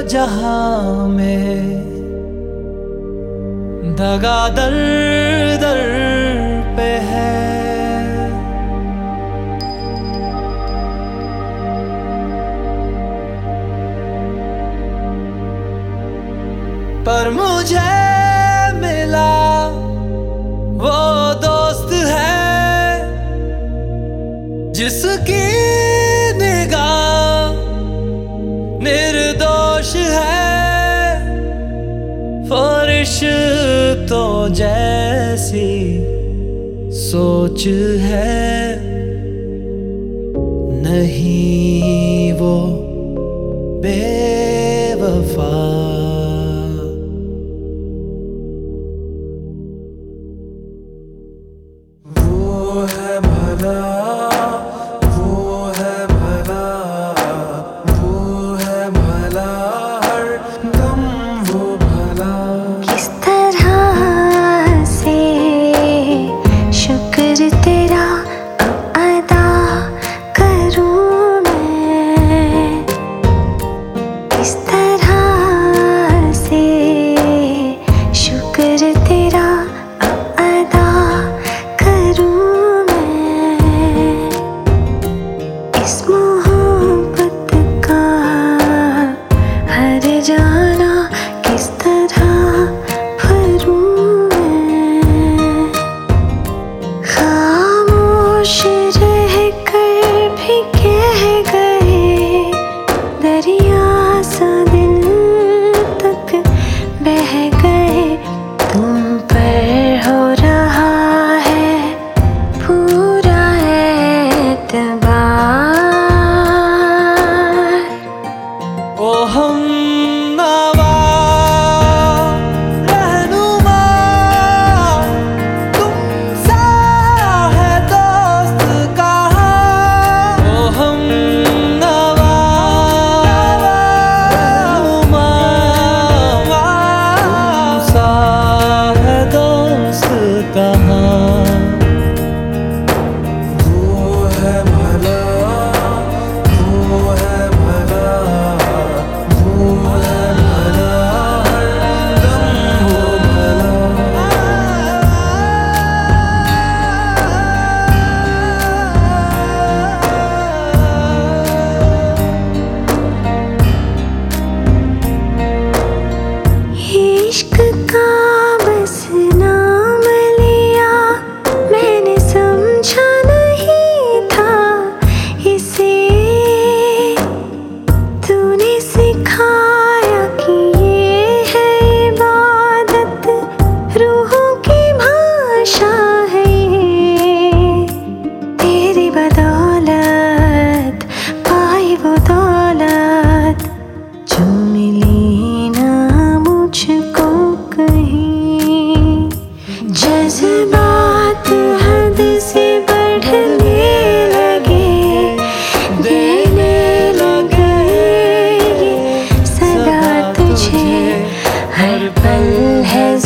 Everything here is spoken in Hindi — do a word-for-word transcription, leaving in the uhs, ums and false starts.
जहां में दगा दर दर पे है। पर मुझे मिला वो दोस्त है जिसकी निगाह निर्दोष है। फरिश्तों जैसी सोच है, नहीं वो बेवफा। वो है भला, वो है भला, वो है भला, हर दम वो भला। किस तरह से शुक्र तेरा अदा करूं मैं, किस तरह से शुक्र तेरा अदा करूं मैं। इस मोहब्बत का हर जाना किस तरह भरूं मैं। खामोश रह कर भी कह गए, दरिया सा दिल तक बह गए। तुम पर हो रहा है पूरा एतबार। ओ हमनवा रहनुमा, तुम सा है दोस्त कहाँ। ओ हमनवा रहनुमा, तुम सा है दोस्त कहाँ। वो है भला, वो है भला, वो है भला, हर दम वो भला। इश्क का बस नाम लिया मैंने, समझा नहीं था इसे। तूने सिखाया कि ये है इबादत, रूहों की भाषा है ये। तेरी बदौलत पाई वो दौलत जो मिली ना मुझको कहीं। जज्बात हद से बढ़ने लगे, देने लगे ये सदा तुझे। हर पल है